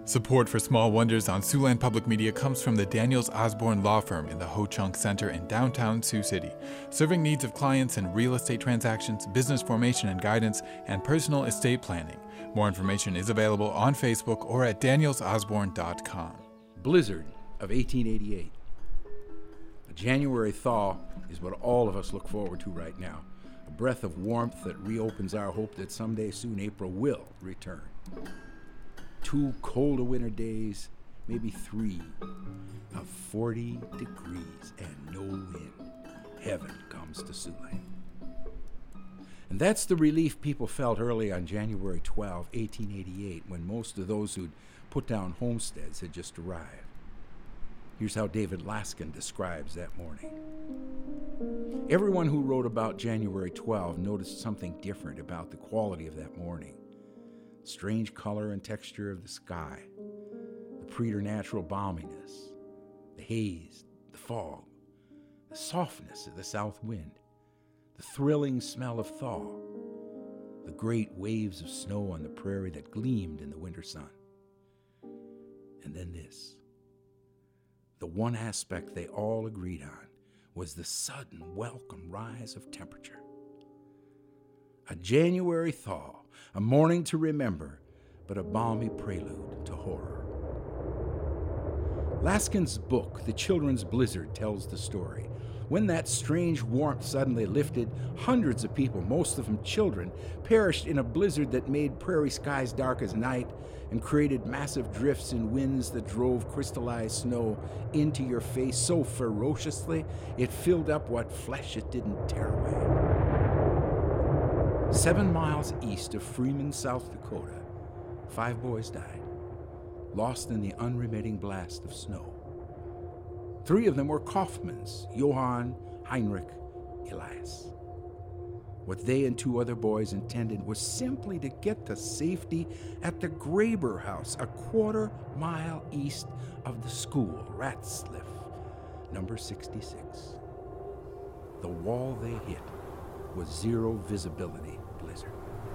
Support for Small Wonders on Siouxland Public Media comes from the Daniels Osborne Law Firm in the Ho-Chunk Center in downtown Sioux City, serving needs of clients in real estate transactions, business formation and guidance, and personal estate planning. More information is available on Facebook or at danielsosborne.com. Blizzard of 1888. A January thaw is what all of us look forward to right now. A breath of warmth that reopens our hope that someday soon April will return. 2 colder winter days, maybe 3, of 40 degrees and no wind. Heaven comes to Siouxland. And that's the relief people felt early on January 12, 1888, when most of those who'd put down homesteads had just arrived. Here's how David Laskin describes that morning. Everyone who wrote about January 12 noticed something different about the quality of that morning. Strange color and texture of the sky, the preternatural balminess, the haze, the fog, the softness of the south wind, the thrilling smell of thaw, the great waves of snow on the prairie that gleamed in the winter sun. And then this. The one aspect they all agreed on was the sudden welcome rise of temperature. A January thaw, a morning to remember, but a balmy prelude to horror. Laskin's book, The Children's Blizzard, tells the story. When that strange warmth suddenly lifted, hundreds of people, most of them children, perished in a blizzard that made prairie skies dark as night and created massive drifts and winds that drove crystallized snow into your face so ferociously it filled up what flesh it didn't tear away. 7 miles east of Freeman, South Dakota, 5 boys died, lost in the unremitting blast of snow. 3 of them were Kaufmans, Johann, Heinrich, Elias. What they and 2 other boys intended was simply to get to safety at the Graber House, a 1/4 mile east of the school, Ratzliff, number 66. The wall they hit was zero visibility blizzard.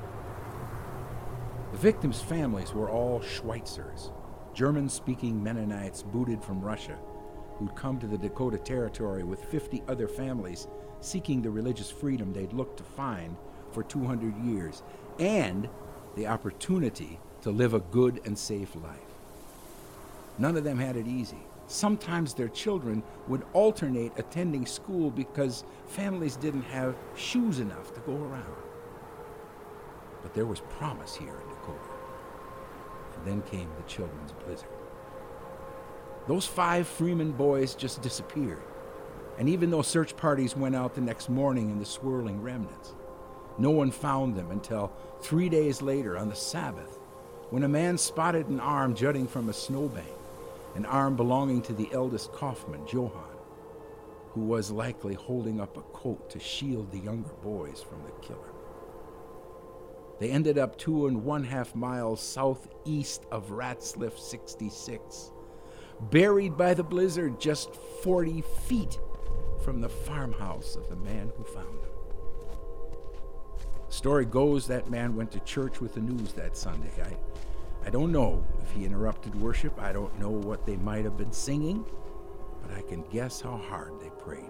The victims' families were all Schweitzers, German-speaking Mennonites booted from Russia, who'd come to the Dakota Territory with 50 other families seeking the religious freedom they'd looked to find for 200 years, and the opportunity to live a good and safe life. None of them had it easy. Sometimes their children would alternate attending school because families didn't have shoes enough to go around. But there was promise here in Dakota. And then came the children's blizzard. Those 5 Freeman boys just disappeared. And even though search parties went out the next morning in the swirling remnants, no one found them until 3 days later on the Sabbath, when a man spotted an arm jutting from a snowbank, an arm belonging to the eldest Kaufman, Johann, who was likely holding up a coat to shield the younger boys from the killer. They ended up 2½ miles southeast of Ratzliff 66, buried by the blizzard just 40 feet from the farmhouse of the man who found them. The story goes that man went to church with the news that Sunday. I don't know if he interrupted worship. I don't know what they might have been singing, but I can guess how hard they prayed.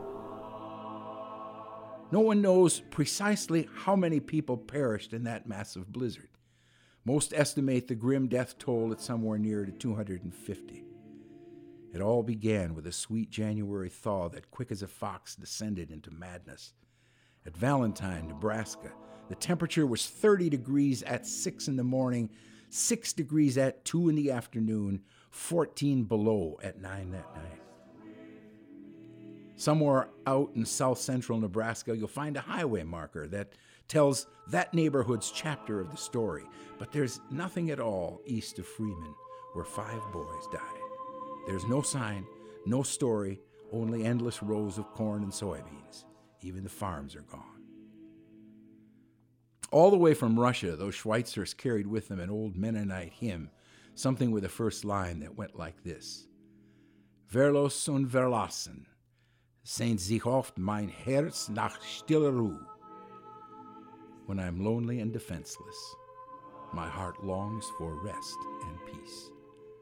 No one knows precisely how many people perished in that massive blizzard. Most estimate the grim death toll at somewhere near to 250. It all began with a sweet January thaw that quick as a fox descended into madness. At Valentine, Nebraska, the temperature was 30 degrees at 6 in the morning, 6 degrees at 2 in the afternoon, 14 below at 9 that night. Somewhere out in south-central Nebraska, you'll find a highway marker that tells that neighborhood's chapter of the story, but there's nothing at all east of Freeman, where 5 boys died. There's no sign, no story, only endless rows of corn and soybeans. Even the farms are gone. All the way from Russia, those Schweitzers carried with them an old Mennonite hymn, something with the first line that went like this: Verlos und verlassen, sehnt sich oft mein Herz nach stiller Ruhe. When I'm lonely and defenseless, my heart longs for rest and peace.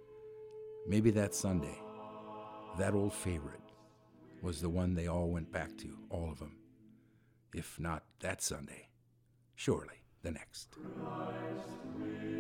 Maybe that Sunday, that old favorite, was the one they all went back to, all of them. If not that Sunday, surely the next.